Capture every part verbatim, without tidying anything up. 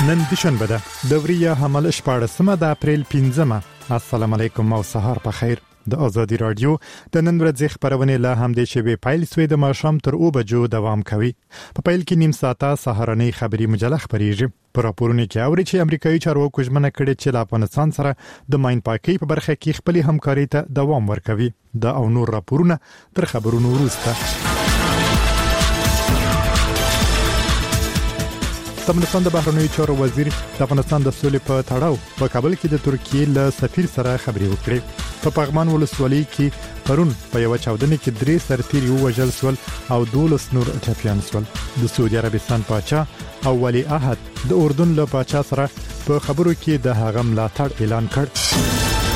نن دوشنبه ده د وریه حمل شپاړسمه د اپریل پنځمه. السلام علیکم او سهار په خیر. د ازادي رادیو د نن ورځې خبرونه له همدې شوي پایل سوی د ماشام تر او بجو دوام کوي. په پیل کې نیم ساعته سهارنۍ خبري مجله خبريږي. په راپورونو کې اوري چې امریکایي چارواکو ژمنه کړې چې له افغانستان سره د ماین پاکي په برخه کې خپل همکاري ته دوام ورکوي. دا او نور راپورونه تر خبرونو وروسته. افغانستان د بهرنیو چارو وزیر د افغانستان د سولې په تړاو په کابل کې د ترکیې له سفیر سره خبرې وکړې. په پغمان ولسوالۍ کې پرون په یو چاودنه کې درې سرتیري وژل شول او دولس نور ټپيان شول. د سعودي عربستان پاچا او ولی عهد د اردن له پاچا سره په خبرو کې د هغه ملاتړ اعلان کړ.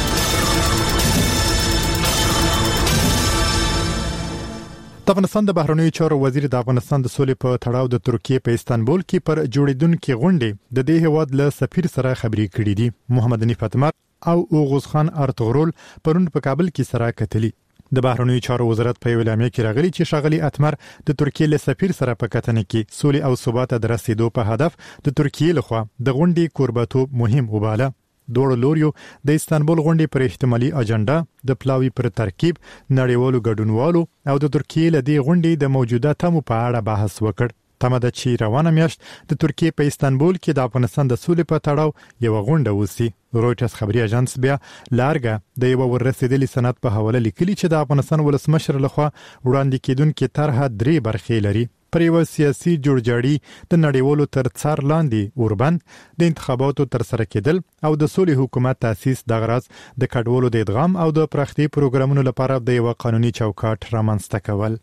د افغانستان د بهرنیو چارو وزیر د افغانستان د سولې په تړاو د ترکیې په استانبول کې پر جوړیدونکو غونډې د دې هواد له سفیر سره خبرې کړې دي. محمد حنیف اتمر او اوغوز خان ارتغرل پرون په کابل کې سره کتلي. د بهرنیو چارو وزارت په اعلامیه کې راغلي چې شاغلي اتمر د ترکیې له سفیر سره په کتنه کې سولې او ثبات د رسیدو په هدف د ترکیې لخوا د غونډې کوربتوب مهم وباله. دوړو لوریو د استانبول غونډې پر احتمالي اجنډا د پلاوی پر ترکیب نړیوالو ګډونوالو او د ترکیې له دې غونډې د موجوده تمو په اړه بحث وکړ. تمه ده چې روانه میاشت د ترکیې په استانبول کې د افغانستان د سولې په تړاو یو غونډه وسی. رويټرز خبري اژانس بیا لارګه د یو ورسېدلې سند په حواله لیکلي چې د افغانستان ولسمشر لخوا وړاندې کېدونکې طرحه درې برخې لري. پر یو سیاسي جوړجاړي د نړیوالو تر څار لاندې اوربند د انتخاباتو تر سره کېدل او د سولې حکومت تاسیس د غرض د کډوالو د ادغام او د پراختي پروګرامونو لپاره د یو قانوني چوکاټ رامنځته کول.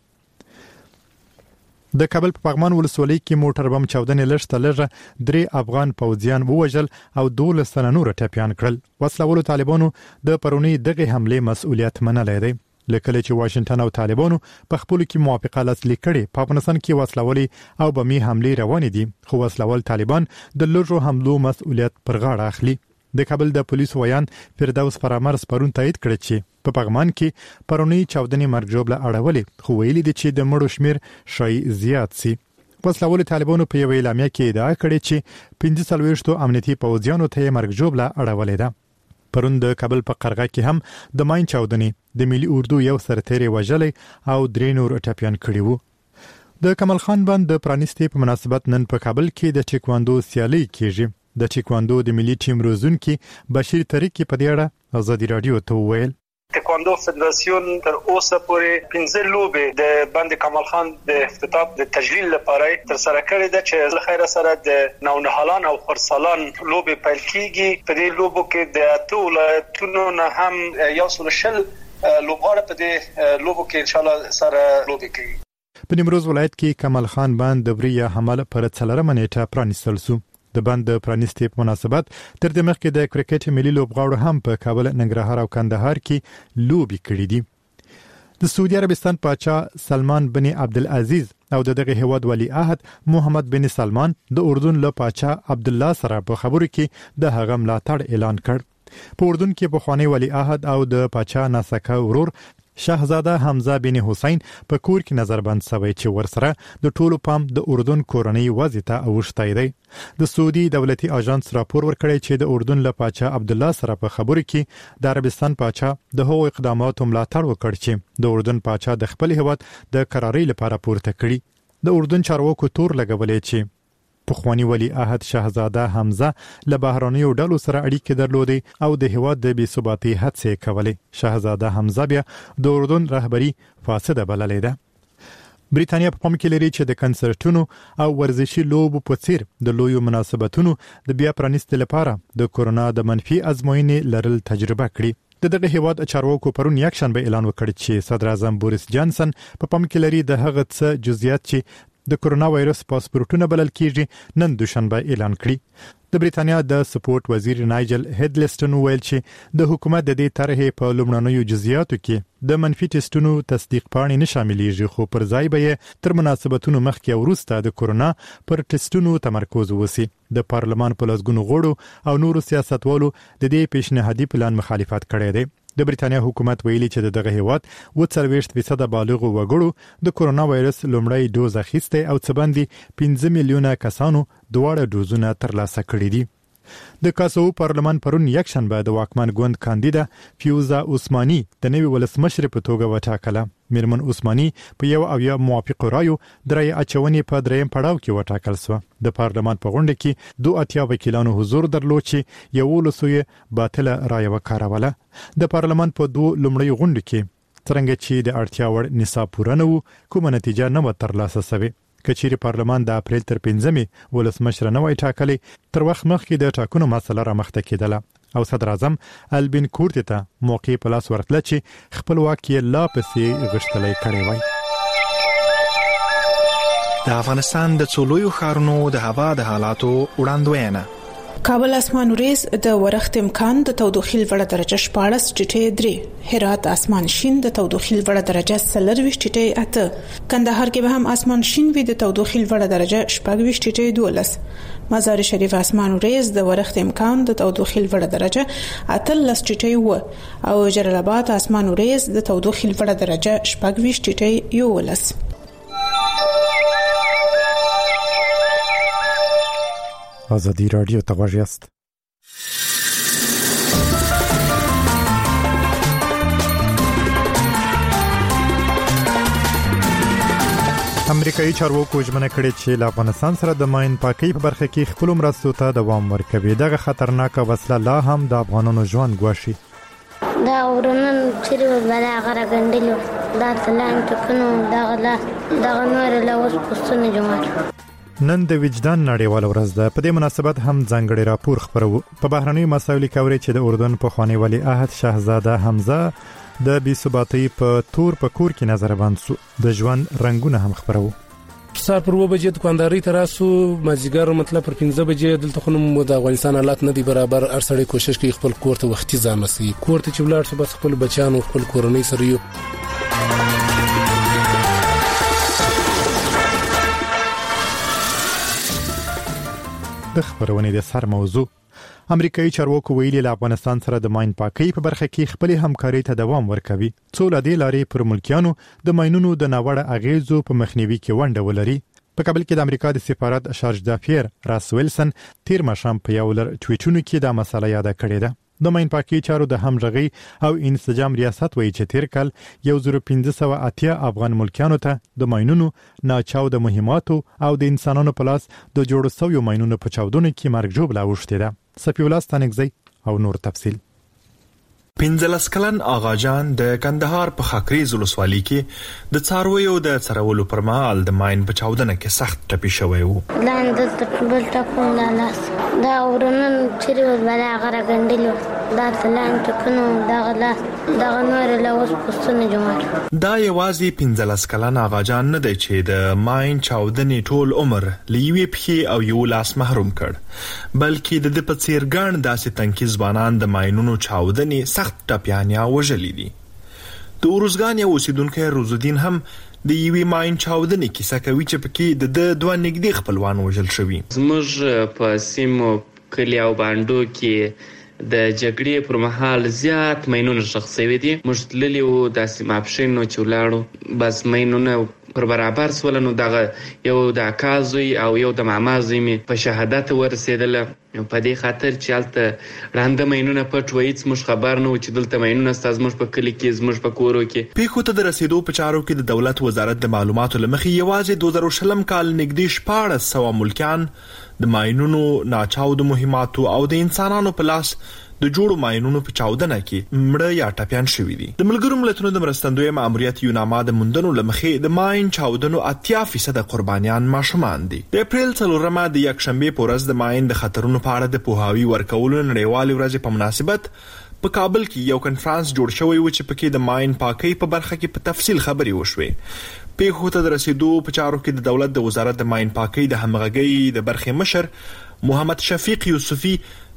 د کابل په پغمان ولسوالۍ کې موټر بم چاودنې لږه لږه درې افغان پوځیان ووژل او دولس تنه نور ټپيان کړل. وسلوالو طالبانو د پرونی دغه حمله مسؤلیت منلای دی. لکه چې واشنگټن او طالبانو په خپل کې موافقه لاسلیک کړي. په افغانستان کې وسلوالي او بمي حمله روانې دي خو وسلوال طالبان د لږو حملو مسؤلیت پر غاړه اخلي. د کابل د پولیسو ویان فردوس فرامرز پرون تایید کړ چې په پغمان کې پرونی چاودنې مرګ جوړه اړولې خو ویلي دي چې د مړو شمیر شای زیات سي. وسلوال طالبانو په یو اعلامیه کې ادعا کړې چې پنځه څلوېښت امنیتي پوځیانو ته مرګ جوړه اړولې ده. پرون د کابل په قرغه کې هم د ماین چاودنې د ملي اردو یو سرتیری وژلې او درې نور ټپيان کړي وو. د کمال خان بند د پرانیستي په مناسبت نن په کابل کې د ټیکواندو سیالي کیږي. د ټیکواندو د ملي ټیم روزونکي بشیر طریقې په دې اړه ازادي رادیو ته وویل. تکواندو فدراسیون تر اوسه پورې پنځه لوبې د بند کمال خان د افتتاح د تجلیل لپاره تر سره کړې ده چې له خیره سره د نونهالان او خرسالان لوبې پیل کیږي. په دې لوبو کې د اته ولایتونو نه هم یو سل شل لوبغاړي په دې لوبو کې ان شاء الله سره لوبې کوي. په نیمروز ولایت کې کمال خان بند د وریه حمل پر څلورمه نیټه پرانیستل شو. د بند پرانیستي په مناسبت تر دې مخکې د کرکټ ملي لوبغاړو هم په کابل، ننګرهار او کندهار کې لوبي کړې دي. د سعودي عربستان پاچا سلمان بن عبدالعزیز او دغه هیواد ولی عهد محمد بن سلمان د اردن له پاچا عبد الله سره په خبرو کې د هغه ملاتړ اعلان کړ. په اردن کې په خوانی ولی عهد او د پاچا ناسکه ورور شاهزاده حمزه بن حسین په کور کې نظربند شوی چې ورسره د ټولو پام د اردن کورنۍ وضع ته اوښتای دی. د سعودي دولتي اژانس راپور ورکړی چې د اردن له پاچا عبد الله سره په خبرو کې د عربستان پاچا د هغو اقداماتو ملاتړ وکړ چې د اردن پاچا د خپل هیواد د قرارۍ لپاره پورته کړي. د اردن چارواکو تور لګولې چې پخوانی ولی عهد شاهزاده حمزه له بهرانیو ډلو سره اړیکې درلودې او د هیواد د بې ثباتۍ هڅې کولې. شاهزاده حمزه بیا د اردن رهبری فاسده بللې ده. بریتانیا په پام کې لري چې د کنسرتونو او ورزشي لوبو په څیر د لویو مناسبتونو د بیا پرانیستلو لپاره د کورونا د منفي ازموینې لرل تجربه کړي. د دغه هیواد چارواکو پرون یکشنبه اعلان وکړ چې صدر اعظم بوریس جانسن په پام کې لري د هغه څه جزئیات چې د کورونا وایرس پاسپورتونه بلل کیږي نن دوشنبه اعلان کړي. د بریتانیا د سپورت وزیر نایجل هډلسټن ویل چې د حکومت د دې طرحې په لومړنیو جزئیاتو کې د منفي ټیسټونو تصدیق پاڼې نه شاملېږي خو پر ځای به تر مناسبتونو مخکې او وروسته د کورونا پر ټیسټونو تمرکز وسی. د پارلمان په لسګونو غړو او نورو سیاستوالو د دې پیشنهادي پلان مخالفت کړی دی. د بریټانیا حکومت ویلي چې دغه هیواد و څلوېښت فیصد بالغ وګړو د کورونا وایرس لومړی ډوز اخیسته او څه باندې پنځه میلیونه کسانو دواړه ډوزونه ترلاسه کړي دي. د کاسو پارلمان پرون یک شنبه د واکمن ګوند کاندیدا فیوزا عثماني د نوي ولسمشر په توګه وټاکله. میرمن عثماني په یو او یا موافق رایو درې اچونې په دریم پړاو کې وټاکل شو. د پارلمان په غونډه کې دوه اتیا وکیلانو حضور درلود چې یو لسوی باطله رایه وکاروله. د پارلمان په دوه لومړی غونډه کې څنګه چې د اړتیا وړ نصاب پوره نه و کومه نتیجه نه و ترلاسه شوه. کچېری پارلمان د اپریل تر پنځمې ولسمشر نه وای ټاکلی تر وخت مخکې د ټاکنو مسله را مخته کېدله او صدر اعظم البین کورت ته موقع په لاس ورکړه چې خپل واک یې لا پسې غښتلی کړی وای. د افغانستان د څولویو ښارونو د هوا د حالاتو وړاندوینه. کابل اسمان وریز د ورښت امکان د تودوخې لوړه درجه شپاړس ټیټې درې، هرات اسمان شین د تودوخې لوړه درجه څلرویشت ټیټې اته، کندهار کې به هم اسمان شین وي د تودوخې لوړه درجه شپږویشت ټیټې دولس، مزار شریف اسمان وریز د ورښت امکان د تودوخې لوړه درجه اتلس ټیټې و او جلال آباد اسمان وریز د تودوخې لوړه درجه شپږویشت ټیټې یولس. آزادی رادیو ته غوږ یاست. امریکایي چارواکو ژمنه کړې چې له افغانستان سره د ماین پاکۍ په برخه کې خپل مرستو ته دوام ورکوي. دغه خطرناکه وسله لا هم د افغانانو ژوند ګواښي. دا ورنن چې بلا غره غندلو دا تلان ټکنو دا غلا دا نور له اوس پښتون جماعت نن د وجدان نړیواله ورځ ده. په دې مناسبت هم ځانګړی راپور خپرو. په بهرنیو مسایلو کې اوري چې د اردن په خوانی ولی عهد شاهزاده حمزه د بي ثباتۍ په تور په کور کې نظر باندې سو. د ژوند رنگونه هم خپرو. سار پر و بجې دکانداري تراسو مازیګر مطلب پر پنځه بجې دلته خو د افغانستان حالات نه دی برابر. ارسړی کوشش کوي خپل کور ته وختي ځان رسي. کور ته چې ولاړ شي بس خپل بچانو خپل کورنۍ سره یو. د خبرونې د سر موضوع امریکایي چارواکو ویلي له افغانستان سره د ماین پاکۍ په برخه کې خپل همکاري ته دوام ورکوي څو لدې لارې پر ملکیانو د ماینونو د ناوړه اغیزو په مخنیوي کې ونډه ولري. په کابل کې د امریکا د سفارت شارج دافیر راس ویلسن تیر ماښام په یو لړ ټویټونو کې دا مسله یاد کړې ده. د ماین پاکۍ چارو د همغږي او انسجام ریاست وایي چې تیر کال یو زر پنځه سوه اتیا افغان ملکیانو ته د ماینونو ناچاو د مهماتو او د انسانانو په لاس د جوړو شویو ماینونو په چاودنو کې مرګ ژوبله اوښتې ده. صفي الله ستانکزی او نور تفصیل. پنځلس کلن آغا جان د کندهار په خاکریز ولسوالۍ کې د څارویو د څرولو پر مهال د ماین په چاودنه کې سخت ټپي شوی و. لاندې د بل ټکون لاس دا ورنن چې بلا غره غندلو دا تلان ټکنو دا غلا دا نور له اوس پښتون جماعت. دا یوازې پنځلس کلن آغا جان نه دی چې د ماین چاودنې ټول عمر لیوي پخې او یو لاس محروم کړ بلکې د په څیر ګڼ داسې تنکي ځوانان د ماینونو چاودنې سخت ټپیانیا وژلې دي. د اورزګان یو اوسیدونکی روزالدین هم د یوې ماین چاودنې کیسه کوي چې پکې د دوه نږدې خپلوان وژل شوي. زموږ په سیمو کلی او باندو کې د جګړې پر مهال زیات ماینونه ښخ شوي دي. موږ تللي وو داسې ماپښین نو چې ولاړو بس ماینونه پر برابر سول. نو دغه یو د اکا زوی او یو د ماما زوی مې په شهادت ورسېدله په دې خاطر چې هلته ړانده ماینونه پټ وو. هېڅ موږ خبر نه وو چې دلته ماینونه ستا زموږ په کلي کې زموږ په کورو کې. پیښو ته د رسېدو په چارو کې د دولت وزارت د معلوماتو له مخې یوازې دوه زره شلم کال نږدې شپاړس سوه ملکیان د ماینونو ناچاو د مهماتو او د انسانانو په لاس د جوړو ماینونو په چاودنه کې مړه یا ټپیان شوي دي. د ملګرو ملتونو د مرستندوی ماموریت یوناما د موندنو له مخې د ماین چاودنو اتیا فیصد قربانیان ماشومان دي. د اپریل څلورمه د یکشنبې په ورځ د ماین د خطرونو په اړه د پوهاوي ورکولو نړیوالې ورځې په مناسبت په کابل کې یو کنفرانس جوړ شوی و چې پکې د ماین پاکۍ په برخه کې په تفصیل خبرې وشوې. پیښو ته د رسیدو په چارو کې د دولت د وزارت د ماین پاکۍ د همغږۍ د برخې مشر محمد شفیق یوسفی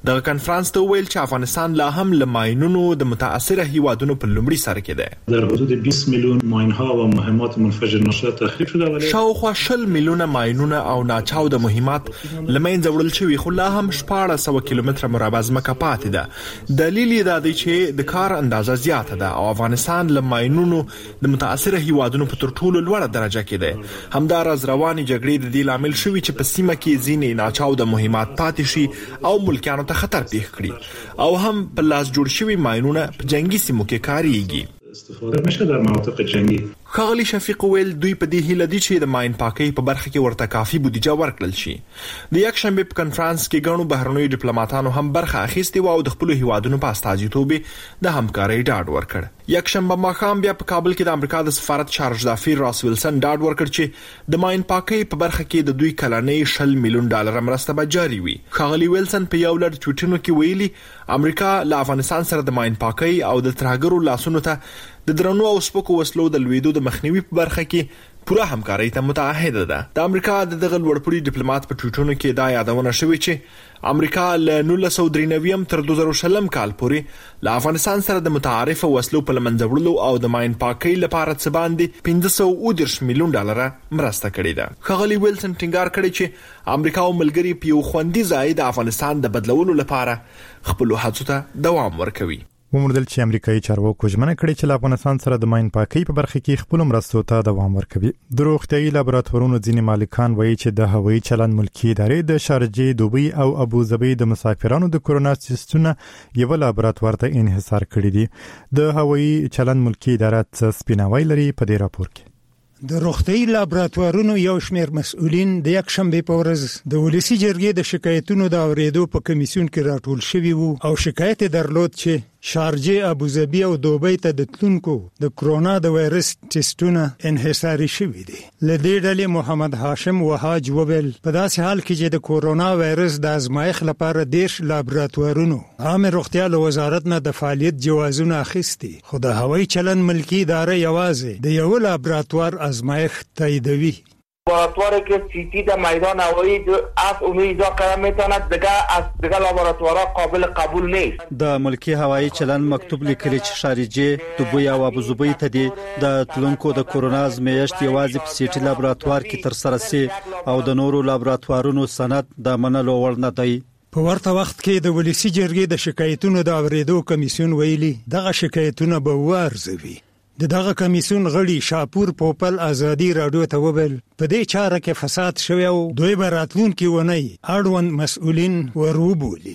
د کانفرنس ته ویل چې افغانستان لا هم له ماینونو د متاثره هیوادونو په لومړي سر کې ده. در حدود بیست میلیون ماین‌ها و مهمات منفجر نشده تخریب شده ولی شاوخوا شل میلیونه ماینونه او ناچاوده مهمات لمنځه وړل شوي، خو لا هم شپاړس سوه کیلومتره مربع ځمکه پاتې ده. دلیل یې دا دی چې د کار اندازه زیاته ده او افغانستان له ماینونو د متاثره هیوادونو په تر ټولو لوړه درجه کې ده. همداراز رواني جګړې د دې لامل شوي چې په سیمه کې ځینې ناچاوده مهمات پاتې شي او ملکیانو ته خطر پیښ کړي، او هم په لاس جوړ شوي ماینونه په جنگي سیمو کې کاریږي. استفاده نشه در مناطق جنگی. خاغلی شفیق ویل دوی په دې هیله دي چې د ماین پاکۍ په برخه کې ورته کافي بودیجه ورکړل شي. د یک شنبه په کانفرنس کې ګڼو بهرنیو ډیپلوماټانو هم برخه اخیستې و او د خپل هیوادونو په استازیتوب د همکارۍ ډاډ ورکړ. یک شنبه ماښام بیا په کابل کې د امریکا د سفارت چارج دافیر راس ویلسن ډاډ ورکړ چې د ماین پاکۍ په برخه کې د دوی کلنۍ شل میلیون ډالر مرسته به جاري وي. خاغلی ویلسن په یو لړ ټویټونو کې ویلي امریکا له افغانستان سره د ماین پاکۍ او د ترهګرو لاسونو ته د درنو او سپکو وسلو د لویدو د مخنیوي په برخه کې پوره همکارۍ ته متعهده ده. د امریکا د دغه لوړپوړي ډیپلوماټ په ټویټونو کې دا یادونه شوې چې امریکا له نولس سوه درې نوي تر دوه زره شل کال پورې له افغانستان سره د متعارفه وسلو په لمنځه وړلو او د ماین پاکۍ لپاره څه باندې پنځه سوه اووه دېرش میلیون ډالر مرسته کړې ده. خاغلی ویلسن ټینګار کړی چې امریکا او ملګري په یو خوندي ځای د افغانستان د بدلولو لپاره خپل هڅو ته دوام ورکوي. وموندل چې امریکایي چارواکو ژمنه کړې چې له افغانستان سره د ماین پاکۍ په برخه کې خپل مرستو ته دوام ورکوي. د روغتیايي لابراتوارونو ځینې مالکان وایي چې د هوایي چلند ملکی ادارې د شارجې، دوبۍ او ابوظبي د مسافرانو د کورونا ټیسټونو یو لابراتوار ته انحصار کړی دي. د هوایي چلند ملکی اداره څه سپیناوی لري په دې راپور کې. د روغتیايي لابراتوارونو یو شمېر مسؤلین د یک شنبه په ورځ د ولسی جرګې د شکایتونو د اوریدو په کمیسیون کې راټول شوي وو او شکایت درلود چې شارجې، ابوظبي او دوبۍ ته د تلونکو د کرونا د وایرس ټیسټونه انحصاري شوي دي. له دې ډلې محمد هاشم وهاج وویل په داسې حال کې چې د کرونا وایرس د ازمایښت لپاره دیرش لابراتوارونو عامه روغتیا له وزارت نه د فعالیت جوازونه اخیستي، خو د هوایي چلند ملکی اداره یوازې د یو لابراتوار ازمایښت تاییدوي. لابراتواری که سیتی در میدان هوایی از اونو ایجا کردن میتواند دیگه از دیگه لابراتوارها قابل قبول نیست. د ملکی هوایی چلند مکتوب لیکلی چې شارجې، دوبۍ او ابوظبي ته دي د تلونکو د کورونا ازمایښت یوازې په سیټي لابراتوار کې تر سره سي او د نورو لابراتوارونو سند د منلو وړ نه دی. په ورته وخت کې د ولسی جرګې د شکایتونو د اوریدو کمیسیون ویلي دغه شکایتونه به وارزوي. د دغه کمیسیون غړي شاپور پوپل ازادي رادیو ته وویل په دې چاره کې فساد شوی او دوی به راتلونکي ونی اړوند مسؤلین وروبولي.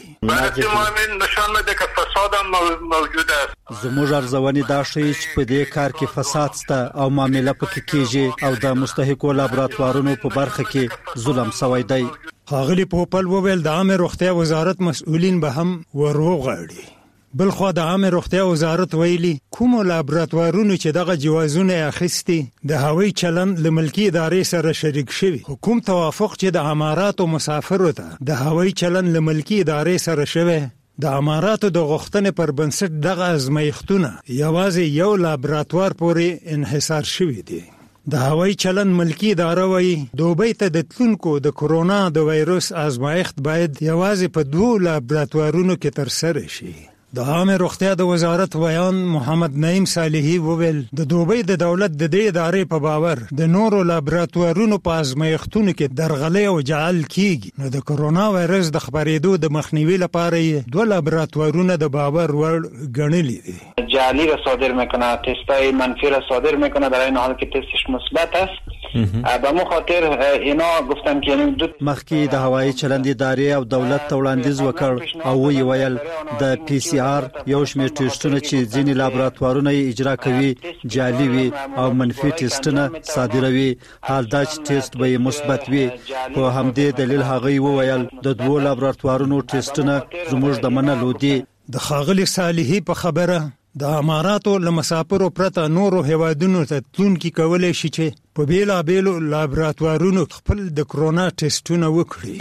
نشان ده که فساد هم موجود است. زموږ ارزونې دا ښیي چې په دې کار کې فساد شته او معامله پکې کېږي او د مستحقو لابراتوارونو په برخه کې ظلم شوی دی. خاغلی پوپل وویل د عامه روغتیا وزارت مسؤلین به هم وروغړي. بلخوا د عامه روغتیا وزارت ویلي کوم لابراتوارونو چې دغه جوازونه اخیستي د هوایي چلند له ملکی ادارې سره شریک شوي، حکوم توافق چې د اماراتو مسافرو ته د هوایي چلند له ملکی ادارې سره شوی، د اماراتو د غوښتنې پر بنسټ دغه ازمایښتونه یوازې یو لابراتوار پورې انحصار شوي دي. د هوایي چلند ملکی اداره وایي دوبۍ ته د تلونکو د کرونا د وایرس ازمایښت باید یوازې په دوه لابراتوارونو کې ترسره شي. د عامه روغتیا د وزارت ویان محمد نعیم صالحی وویل د دوبۍ د دولت د دې ادارې په باور د نورو لابراتوارونو په ازمایښتونو کې درغلي او جعل کیږي، نو د کرونا وایرس د خپرېدو د مخنیوي لپاره دوه لابراتوارونه د باور وړ ګڼلي دي. جعلی را صادر میکنه، تستای منفی را صادر میکنه در این حال که تستش مثبت است. به مو خاطر اینا گفتن که مخکې د هوایي چلند ادارې او دولت ته وړاندیز وکړ او وی ویل د پی سی آر یو شمېر ټیسټونه چې ځینې لابراتوارونه اجرا کوي جعلي وي او منفي ټیسټونه صادروي، حال دا چې ټیسټ به مثبت وي. په همدې دلیل هغوی وویل د دوو لابراتوارونو ټیسټونه زموږ د منلو دي. د ښاغلي صالحي په خبره د اماراتو له مسافرو پرته نورو هیوادونو ته تلونکي کولی شي چې په بیلابیلو لابراتوارونو خپل د کرونا ټیسټونه وکړي.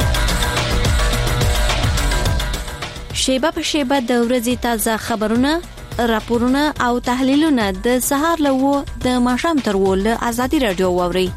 شیبه په شیبه د ورځې تازه خبرونه، راپورونه او تحلیلونه د سهار له وو د ماښام تر وو له ازادي رادیو واورئ.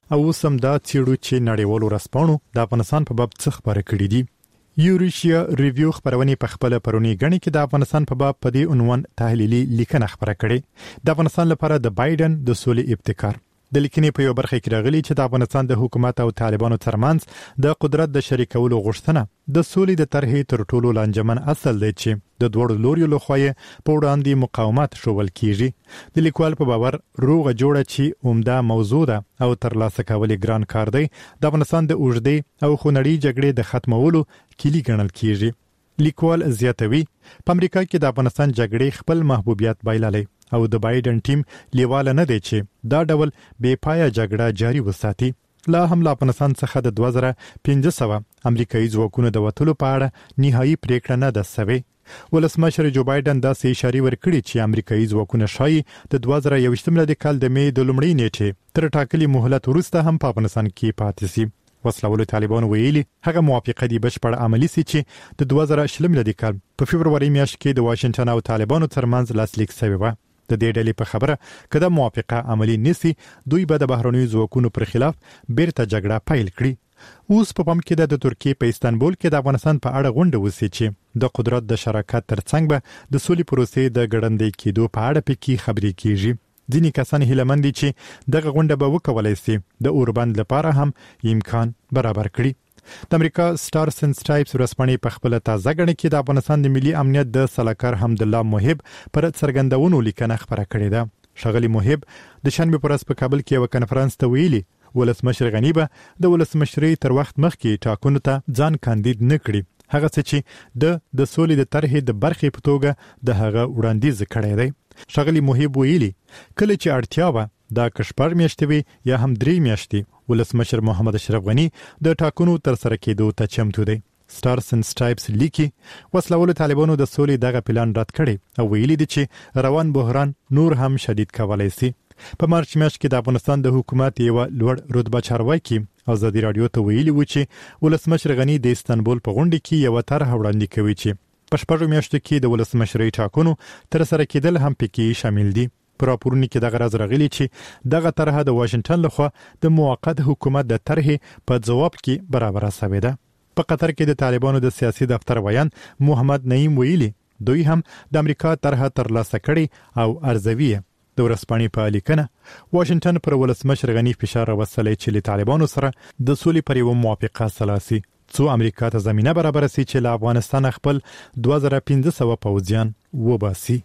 او سم دا چیرو چې نړیوالو رسپانو د افغانستان په باب څه خبره کړې دي. یوریشیا ریویو خبرونه په خپل پرونی غني کې د افغانستان په باب په دې عنوان تحلیلي لیکنه خبره کړې. د افغانستان لپاره د بایدن د سولې ابتکار د لیکنې په یو برخه کې راغلي چې د افغانستان د حکومت او طالبانو ترمنځ د قدرت د شریکولو غوښتنه د سولې د طرحې تر ټولو لانجمن اصل دی چې د دوړو لوري لخوا په وړاندې مقاومت شول کیږي. د لیکوال په باور روغه جوړه چې عمده موضوع ده او ترلاسه کول ګران کار دی د افغانستان د اوږدې او خونړۍ جګړې د ختمولو کلی ګڼل کیږي. لیکوال زیاتوي په امریکا کې د افغانستان جګړې خپل محبوبیت بایللې او د بایدن ټیم لیواله نه دی چې دا ډول بې پایه جګړه جاری وساتي. لا هم له افغانستان څخه د دوه زره پنځه سوه امریکایي ځواکونو د وټلو په اړه نهایي پریکړه نه ده سوې. ولسمشر جو بایدن دا سې اشاره ورکړي چې امریکایي ځواکونه شایي د دوه زره یوویشت میلادي کال د مې د لومړۍ نیټې تر ټاکلي مهلت وروسته هم په افغانستان کې پاتې شي. وسلوالو طالبانو ویلي هغه موافقه دی بشپړ عملی سي چې د دوه زره شل میلادي کال په فبرवरी میاشت کې د واشنگټن او طالبانو ترمنځ لاسلیک شوی و. د دې ډلې په خبره کده موافقه عملی نسی دوی به د بهرنیو ځواکونو پر خلاف بیرته جګړه پیل کړي. اوس په پام کې د ترکیه په استانبول کې د افغانستان په اړه غونډه وسی چې د قدرت د شراکت ترڅنګ به د سولې پروسې د ګړندۍ کېدو په اړه پکې خبرې کیږي. ځینې کسان هیله مند دي چې دغه غونډه به وکولای شي د اوربند لپاره هم امکان برابر کړي. د امریکا سټارز اند سټرایپس ورسپانې په خپل تازه غړي کې د افغانستان د ملي امنیت د سلاکار حمدالله محب پر څرګندونو لیکنه خبره کړې ده. شغلی محب د شنبه پر ورځ په کابل کې یو کنفرانس ته ویلي ولسمشر غنی به د ولسمشرۍ تر وخت مخکې ټاکنو ته ځان کاندید نه کړي. هغه څه چې د د سولې د طرحې د برخې په توګه د هغه وړاندیز کړی دی. شغلی محب ویلي کله چې اړتیا و دا کشپر میاشتې وي یا هم درې میاشتې ولسمشر محمد اشرف غنی د ټاکنو تر سره کېدو ته چمتو دی. سټارز اند سټرایپس لیکي وسلوالو طالبانو د سولې دغه پلان رد کړي او ویلي دي چې روان بحران نور هم شدید کولای شي. په مارچ میاشت کې د افغانستان د حکومت یو لوړ رتبه چارواکي ازادي رادیو ته ویلي و چې ولسمشر غنی د استانبول په غونډه کې یو طرح وړاندې کوي چې په شپږو میاشتو کې د ولسمشرۍ ټاکنو تر سره کېدل هم پکې شامل دي. په راپورونو کې دغه راز راغلي چې دغه طرحه د واشنگټن لخوا د موقت حکومت د طرحې په جواب کې برابر شوې ده. په قطر کې د طالبانو د سیاسي دفتر ویان محمد نعیم ویلي دوی هم د امریکا طرحه ترلاسه کړي او ارزوي. د ورسپانې په لیکنه واشنگټن پر ولسمشر غنی فشار راوستلی چې له طالبانو سره د سولې پر یو موافقه سلاسي څو امریکا ته زمينه برابر سي چې له افغانستان خپل دوه زره پنځه سوه پوځیان وباسي.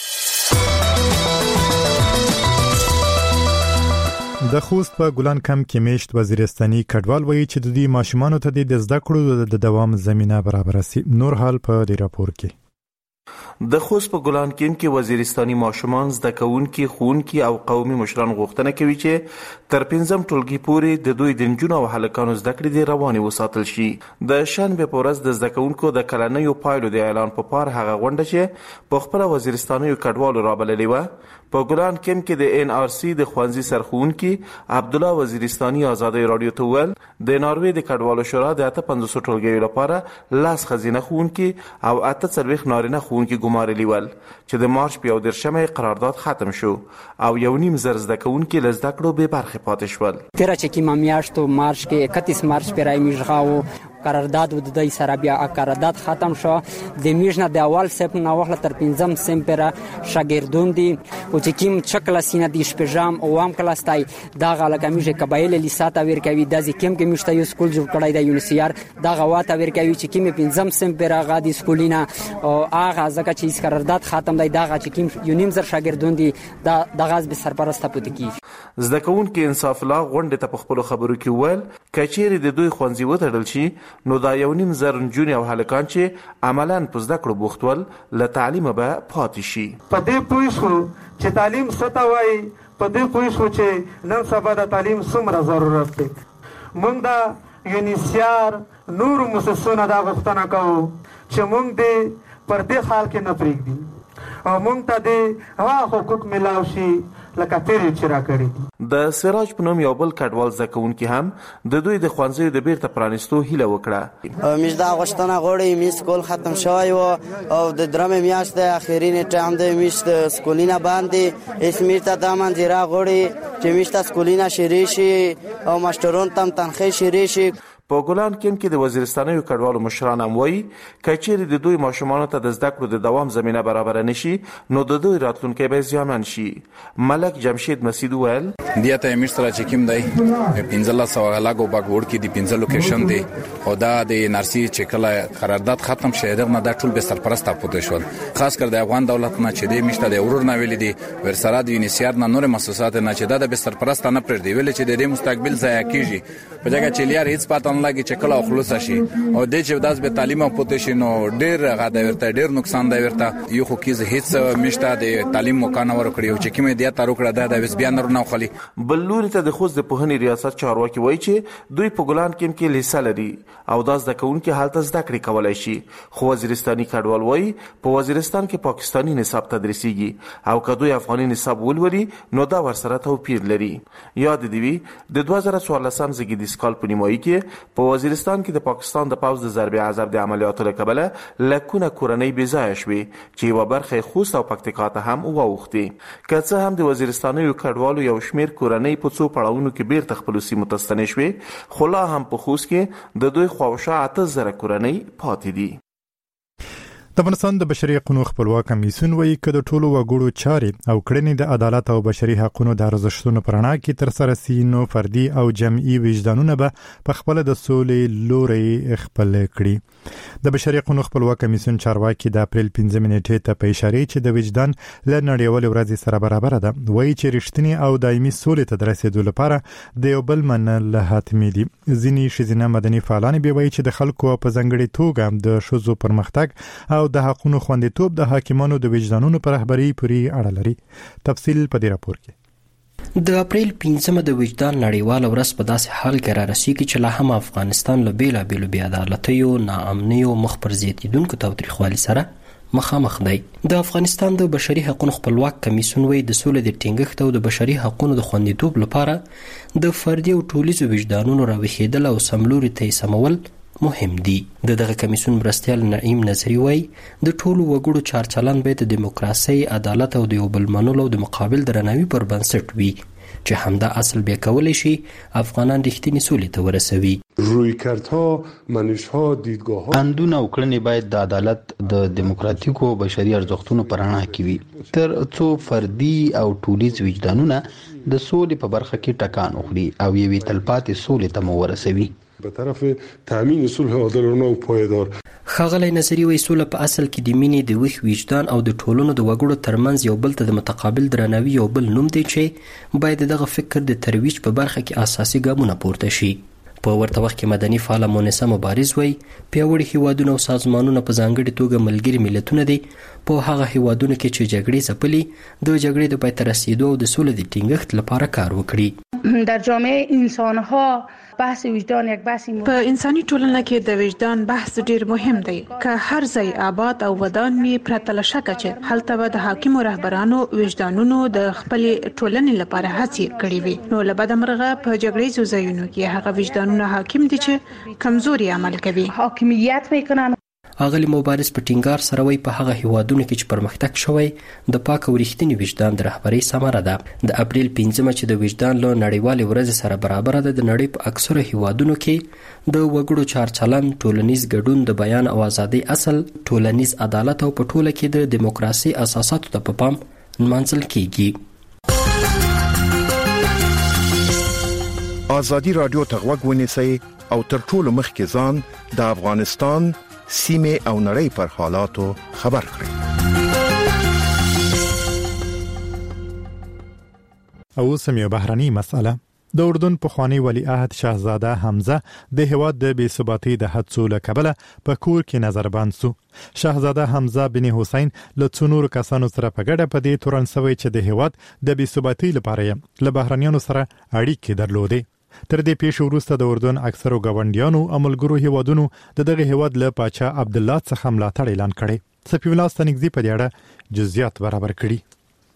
د خوست په ګلان کم کې میشت وزیرستاني کډوال وایي چې د دې ماشومانو ته د زده کړو د دوام زمينه برابر سي. نور حال په دې راپور کې د خوست په ګلان کم کې وزیرستاني ماشومان زده کوونکي خونکي او قومي مشران غوښتنه کوي چې تر پنځم ټولګي پورې د دوی د نجونو او هلکانو زده کړې د روانې وساتل شي. د شنبه په ورځ د زده کوونکو د کلنیو پایلو د اعلان په پار هغه غونډه چې په خپل وزیرستاني کډوالو رابللې و په ګلان کم کې د ان ار سی د خوانزي سرخونکي عبد الله وزیرستاني آزادي رادیو ته ول د ناروې د کډوالو شورا د اته پنځوس ټولګي لپاره لاس خزینه خونکي او اته څلويخ نارینه خونکي ګمارلي ول چې د مارچ په درشمه قرارداد ختم شو او یو نیم زر زده کوونکي لزده کړو به برخه پاتې شول. تیر چې کی مامیاشتو مارچ کې اکتیس مارچ پیرای میژغاو قرارداد و د دای سره بیا قرارداد ختم شو. د میژنه د اول سپ نه وخت تر پنځم سم پر شاګردون دي او چې کیم چکلا سینه دی شپږم او ام کلاستای دا غاله کمیږي قبایل لیساته ور کوي د ځکیم کې مشته یو سکول جوړ کړای دی یونیسیار دا غواته ور کوي چې کیم پنځم سم پر غادي سکولینا او هغه ځکه چې قرارداد ختم دی دا چې کیم یونیم زر شاګردون دي دا د غاز به سرپرست پد کی. زده کوونکي انصاف الله غونډه ته په خپل خبرو کې ول کچېری د دوی خوانزي وتړل شي نو دا یو نیم زر نجونې او هلکان چې عملاً په زده کړو بوختول له تعلیمه به پاتې شي. په دې پوه شو چې تعلیم څه ته وایي په دې پوه شو چې نن سبا د تعلیم څومره ضرورت دی. موږ د یونیسیار نور مؤسسونو دا غوښتنه کوو چې موږ دې پر دې حال کې نه پرېږدي او موږ ته دې هغه حقوق ملاو شي لکه تیرې چې راکړي. د سراج په نوم یو بل کډوال زده کوونکي هم د دوی د ښوونځیو د بیرته پرانیستو هیله وکړه. موږ دا غوښتنه غواړو چې سکول ختم شوی و او د درمې میاشتې اخرین ټایم د میشت سکولینه باندې اسمیر ته د منځرا غواړي چې میشت سکولینه شری شي او ماشټرون تم تنخې شری شي. په ګولان کیم کې د وزیرستانیو کډوالو مشران هم وایي کچېرې د دوی ماشومانو ته د زده کړو د دوام زمینه برابر نشي نو د دوی راتلونکی به زیانمن شي. ملک جمشید مسعود ویل دیاته امیر سره چې کوم دی پنځه سو لاګو باګ ورکی دی پنځه لوکیشن دی او دا د نارسي چې کله قرارداد ختم شي دغه د ټول به سرپرسته پوتې شول خاص کر د افغان دولت نه چې د میشته د اورور نه ویل دي ورسره د یونیسیار نه نور مؤسسات نه چې دا د سرپرسته نه پرې دی ویل چې د مستقبل ضایع کیږي په ځکه چې لیار هیڅ پاتون لګي چې کله خلاص شي او د چې داس به تعلیم پوتې شي نو ډیر غاده ورته ډیر نقصان دی ورته یو خو کیز هیڅ میشته د تعلیم مکان ور کړیو چې کیمه دی تارو کړه د وس بیان نه خلی. بل لوري ته د خوست د پوهنې ریاست چارواکي وایي چې دوی په ګولان کیم کې لیسه لري او داس د کونکو حالت زده کړې کولای شي. خو وزیرستاني کډوال وایي په وزیرستان کې پاکستانی نصاب تدریسيږي او کدوې افغاني نصاب ولوري نو دا ورسره توپیر لري. یاد دی وی د دوه زره څوارلسم زګیدي سکال په نیمایي کې په وزیرستان کې د پاکستان د پاوز د ضربې عذاب د عملیاتو له کبله لکونه کورنۍ بې ځایه شوې چې یوه برخه خوست او پکتیکا ته هم واوښتې. که څه هم د وزیرستانیو کډوالو یو شمېر کورنۍ په څو پړاوونو کې بیرته خپلو سیمو ته ستنې شوې خو لا هم په خوست کې د دوی خواوشا اته زره کورنۍ پاتې دي. د افغانستان د بشري حقوقو خپلواک کمیسیون وایي چې د ټولو وګړو چارې او کړنې د عدالت او بشري حقوقو د ارزښتونو پر رڼا کې تر سره سي نو فردي او جمعي وجدانونه به په خپل د سولې لوري خپل کړي. د بشري حقوقو خپلواک کمیسیون چارواکي د اپریل پنځمې نیټې ته په اشاره چې د وجدان له نړیوال ورځ سره برابر ده وایي چې رښتینی او دایمي سولې ته رسیدو لپاره د یو بل منل حتمي دي. ځینې ښځینه مدني فعالان به وایي چې د خلکو په ځنګړي توګه د ښځو پرمختګ او د حقوقو خوندیتوب د حاکمانو د وجدانونو پر رهبري پورې اړه لري. تفصیل په دې راپور کې. د اپریل پنځمه د وجدان نړیواله ورځ په داسې حال کې را رسیږي چې لا هم افغانستان له بیلابیلو بې عدالتیو، ناامنیو، مخ پر زیاتیدونکو تاوتریخوالي سره مخامخ دی. د افغانستان د بشري حقوقو خپلواک کمیسیون وایي د سولې د ټینګښت او د بشري حقوقو د خوندیتوب لپاره د فردي او ټولیزو وجدانونو راویښېدل او سملوري ته یې سمول مهم دي. د دغه کمیسیون مرستیال نعیم نظری وایي د ټولو وګړو چارچلن باید د دیموکراسي، عدالت او د یو بل منلو او د مقابل درناوي پر بنسټ وي چې همدا اصل بیا کولی شي افغانان رښتینې سولې ته ورسوي. رویکردها، منشها، دیدگاهها، اندونه او کړنې باید د عدالت، د دیموکراتیکو بشري ارزښتونو په رڼا کې وي تر څو فردي او ټولیز وجدانونه د سولې په برخه کې ټکان وخوري او یوې تلپاتې سولې ته مو ورسوي به طرف تامین صلح عادلانه او پایدار. ښاغلی نظري وایي سوله په اصل کې د مینې، د ویښ وجدان او د ټولنو د وګړو ترمنځ یو بل ته د متقابل درناوي یو بل نوم دی چې باید دغه فکر د ترویج په برخه کې اساسي ګامونه پورته شي. په ورته وخت کې مدني فعاله مونسه مبارز وایي پیاوړي هیوادونه او سازمانونه په ځانګړي توګه ملګري ملتونه دي په هغه هیوادونو کې چې جګړې ځپلي د جګړې د پای ته رسیدو او د سولې د ټینګښت لپاره کار وکړي. در جامعه انسانها بحث وجدان یک بحث په انساني ټولنه کې د وجدان بحث ډیر مهم دی. که هر ځای آباد او ودان وي پرته له شکه چې هلته به د حاکمو رهبرانو وجدانونو د خپلې ټولنې لپاره هڅې کړې وي نو له بده مرغه په جګړیزو ځایونو کې هغه وجدانونه حاکم دي چې کمزوري عمل کوي، حاکمیت میکنن. اغلی مبارز په ټینګار سره وایي په هغه هیوادونو کې چې پرمختګ شوی د پاک او رښتیني وجدان د رهبرۍ ثمره ده. د اپریل پنځمه چې د وجدان له نړیوالې ورځې سره برابر ده د نړۍ په اکثره هیوادونو کې د وګړو چارچلن، ټولنیز ګډون، د بیان او ازادۍ اصل، ټولنیز عدالت او په ټوله کې د دیموکراسي اساساتو ته په پام نمانځل کیږي. ازادي رادیو ته غوږ ونیسئ او تر ټولو مخکې ځان د افغانستان سیمه او نړۍ پر حالاتو خبر کړئ. او سمې بهرني مسأله د اردن پخوانی ولی عهد شاهزاده حمزه د هواد د بې ثباتۍ د حادثو له کبله په کور کې نظربند شو. شاهزاده حمزه بن حسین له څو نورو کسانو سره په ګډه په دې تورن شوی چې د هواد د بې ثباتۍ لپاره یې له بهرنیانو سره اړیکې درلودې. تر دې پیښې وروسته د اردن اکثرو ګاونډیانو او ملګرو هیوادونو د دغه هیواد له پاچا عبدالله څخه ملاتړ اعلان کړی. سفیر الله ستنګزي په دې اړه جزئیات برابر کړي.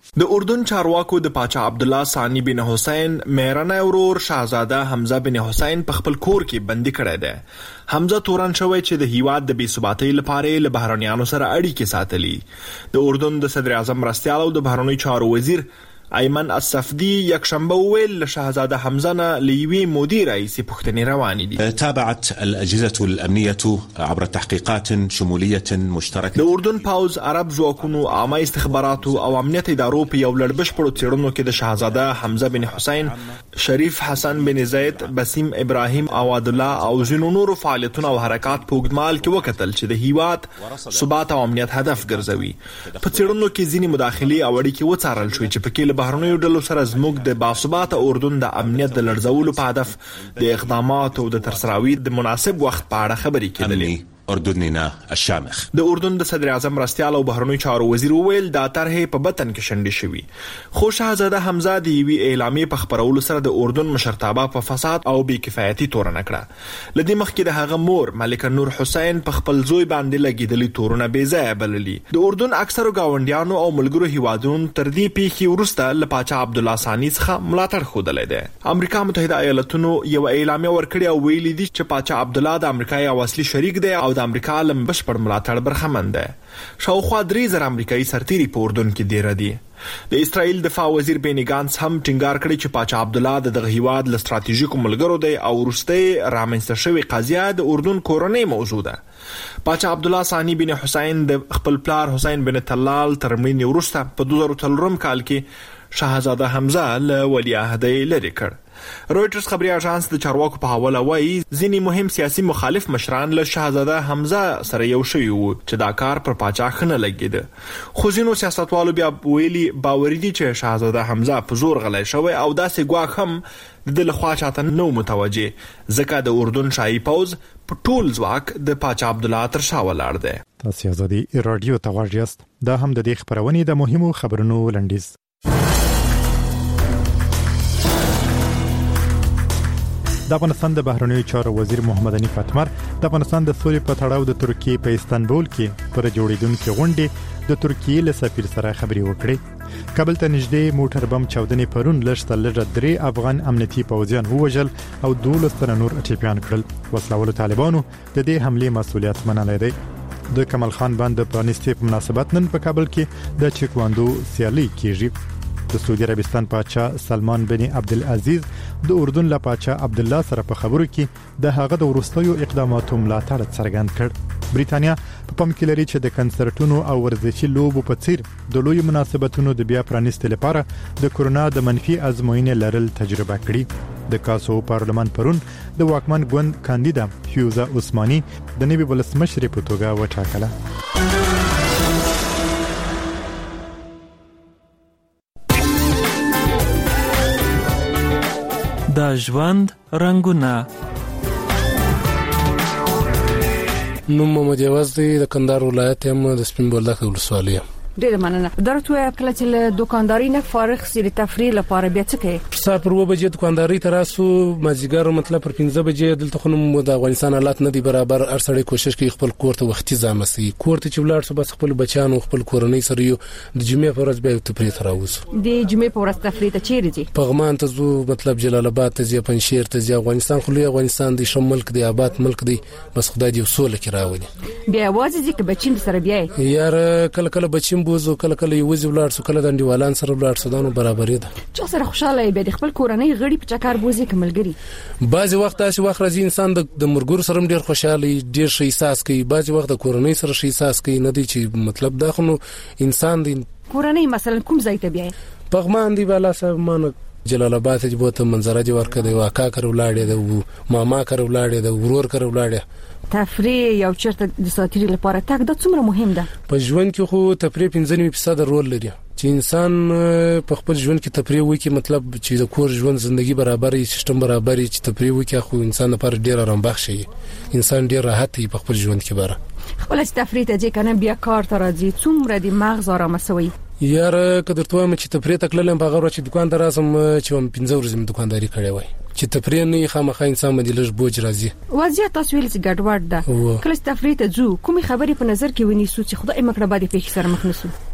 د اردن چارواکو د پاچا عبد الله ثانی بن حسین مهرنه ورور شاهزاده حمزه بن حسین په خپل کور کې بندي کړی دی. حمزه تورن شوی چې د هیواد د بې ثباتۍ لپاره له بهرنیانو سره اړیکې ساتلي. د اردن د صدر اعظم مرستیال او د بهرنیو چارو وزیر ایمن الصفدی یک شنبه ویل شاهزاده حمزه نه لیوی مودي رئیس پښتني رواني دي. تابعت الاجهزه الامنيه عبر تحقيقات شموليه مشتركه. د اردن پاوز عرب ځواکونو عامه استخباراتو او امنیت ادارو په یو لړ بشپړو څېړنو کې د شاهزاده حمزه بن حسین، شریف حسن بن زید، بسیم ابراهیم او عبد الله او ځینو نورو فعالیتونو او حرکات په اوږدمهال کې وکتل چې د هیواد ثبات او امنیت هدف ګرځوي. په څېړنو کې ځینې مداخلې او اړیکې وڅارل شوې چې پکې بهرنیو ډلو سره زموږ د باثباته اردن د امنیت د لړزولو په هدف د اقداماتو د ترسراوي د مناسب وخت په اړه خبرې کېدلې. اردننا الشامخ. د اردن د صدر اعظم مرستیال او بهرنیو چارو وزیر ویل دا طرحې په بطن کې شنډې شوي. خو شاهزاده حمزه د یوې اعلامیې په خپرولو سره د اردن مشرتابه په فساد او بې کفایتي تورنه کړه. لدې مخکې د هغه مور ملکه نور حسین په خپل زوی باندې لګېدلې تورونه بې ځایه بللي. د اردن اکثرو ګاونډیانو او ملګرو هیوادونو تر دې پیښې وروسته له پاچا عبد الله ثانی څخه ملاتړ ښودلی دی. امریکا متحده ایالتونو یو اعلامیه ورکړې او ویلي دي چې پاچا عبد الله د امریکا یو اصلي شریک دی او د امریکا لم بشپړ ملاتړ برخمن دی. شاوخوا درې زره امریکایي سرتیري په اردن کې دیره دي. د اسرائیل دفاع وزیر بینی ګانس هم ټینګار کړی چې پاچا عبد الله د دغه هیواد له ستراتیژیکو ملګرو دی او وروسته رامنځته شوې قضیه د اردن کورنۍ موضوع ده. پاچا عبد الله ثانی بن حسین د خپل پلار حسین بن طلال تر مړینې وروسته په دوه زره څلورم کال کې شاهزاده حمزه له ولیعهدۍ لرې کړ. رويټرز خبري اژانس د چارواکو په حواله وایي ځینې مهم سیاسي مخالف مشران له شاهزاده حمزه سره یو شوي وو چې دا کار پر پاچا ښه نه لګېده. خو ځینو سیاستوالو بیا ویلي باوري دي چې شاهزاده حمزه په زور غلی شوی او داسې ګواښ هم د ده لخوا چاته نه متوجه، ځکه د اردن شاهي پوځ په ټول ځواک د پاچا عبدالله تر شا ولاړ دی. تاسو ازادي رادیو ته غواړئ یاست. دا هم د دې خبرونې د مهمو خبرونو لنډیز. د افغانستان د بهرنیو چارو وزیر محمد حنیف اتمر د افغانستان د سولې په تړاو د ترکیې په استانبول کې پر جوړیدونکو غونډې د ترکیې له سفیر سره خبرې وکړې. کابل ته نږدې موټر بم چاودنې پرون لږ لږ درې افغان امنیتي پوځیان ووژل او دولس تر نور ټپيان کړل. وسلوالو طالبانو د دې حملې مسؤلیت منلی دی. د کمال خان بند د پرانیستي په مناسبت نن په کابل کې د چیکواندو سیالي کیږي. د سعودي عربستان پاچا سلمان بن عبدالعزیز د اردن له پاچا عبد الله سره په خبرو کې د هغه د وروستیو اقداماتو ملاتړ څرګند کړ. بریتانیا په پام کې لري چې د کنسرټونو او ورزشي لوبو په څیر د لوی مناسبتونو د بیا پرانیستلو لپاره د کورونا د منفي ازموینې لرل تجربه کړي. د کاسو پارلمان پرون د واکمن ګوند کاندیدا فیوزا عثماني د نوي ولسمشر په توګه وټاکله. د ژوند رنگونه. نوم محمد یواز دی، د کندهار ولایت یم، د سپین بولدک ولسوالۍ. ډېر مننه. درته کله چې له دکانداري نه فارغ سي د تفریح لپاره بیا څه کوي؟ سار پر و بجې دکانداري تراسو مازیګر مطلب پر پنځه بجې دلته خو نو د افغانستان حالات نه دی برابر. هر سړی کوشش کوي خپل کور ته وختي ځامسي، کور ته چې ولاړ سو بس خپل بچانو خپل کورنۍ سره یو د جمعې په ورځ به تفریح تراوس. د جمعې په ورځ تفریح ته چیرې ځي؟ پغمان ته زو مطلب جلال آباد ته ځي، پنځشیر ته ځي. افغانستان خو لوی افغانستان دی، شمال ملک دی، آباد ملک دی، بس خدای دې وسوله کې راولي. بیا واځي چې بچین سره بیا یار کله کله بچیم بوزو، کله کله وزي ولار سو، کله د انډیوالان سره ولار سو، دانو برابرې ده. چا سره خوشاله به د خپل کورنۍ غړي په چکر بوزي کملګری. بعضی وخت تاسو وخت راځي انسان د مرګور سره ډیر خوشاله ډیر شي احساس کوي، بعضی وخت د کورنۍ سره شي احساس کوي. نه دی چې مطلب دا خو انسان دی کورنۍ مثلا کوم ځای ته بیا پغمان دی بالا صاحب مان جلال آباد ته بوته منظره دی ورکه دی، واکا کړو لاړې دی، ماما کړو لاړې دی، ورور کړو لاړې. تفریح یو چرته د ساتيري لپاره تک د څومره مهم ده په ژوند کې؟ خو تفریح پنځه نیمه فیصد رول لري چې انسان په خپل ژوند کې تفریح وکړي، مطلب چې د کور ژوند ژوندۍ برابرې سیستم برابرې چې تفریح وکړي، خو انسان لپاره ډیر آرام بخش شي، انسان ډیر راحت وي په خپل ژوند کې بره. خپل تفریح ته ځکه نه بیا کار ته راځي، څومره د مغز آرام سوي. یار کدر ته مې چې تفریح تکلم په غوړ چې دکان ته راسم چې هم پنځه ورځې دکانداري کړې وای چې تفریح نه خامخا انسان باندې لږ بوج راځي. وضعیت تاسو ویل چې ګډوډ ده، کله تفریح ته ځو کومې خبرې په نظر کې ونیسو چې خدای مکړه باندې پیښ سره مخ نسو؟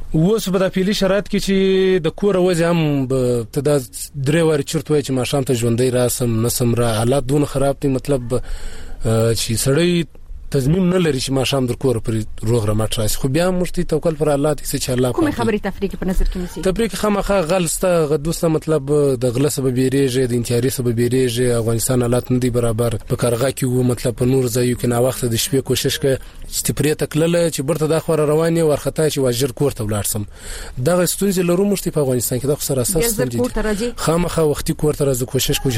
اوس په د پیلي شرایط کې چې د کور وځي هم ته د درې واري چرته وای چې ما شام ته ژوندۍ راسم نسم را حالات دون خراب دي مطلب چې سړی تضمین نه لري چې ما شام در کور پر روغ رمټ راشي خو بیا مشتي توکل پر الله دې چې الله کوم خبرې تفریق په نظر کې نیسي تفریق خامخا غلسته غدوسته مطلب د غله سبب بیریږي د انتحاري سبب بیریږي افغانستان حالات نه دي برابر په کارغه کې وو مطلب په نور ځایو کې نا وخت د شپې کوشش کوي چې تپری تکلل چې برته د خبر رواني ورخته چې واجر کور ته ولاړسم دغه ستونزې لرو مشتي په افغانستان کې د خسر اساس دي خامخا وختي کور ته راځي کوشش کوي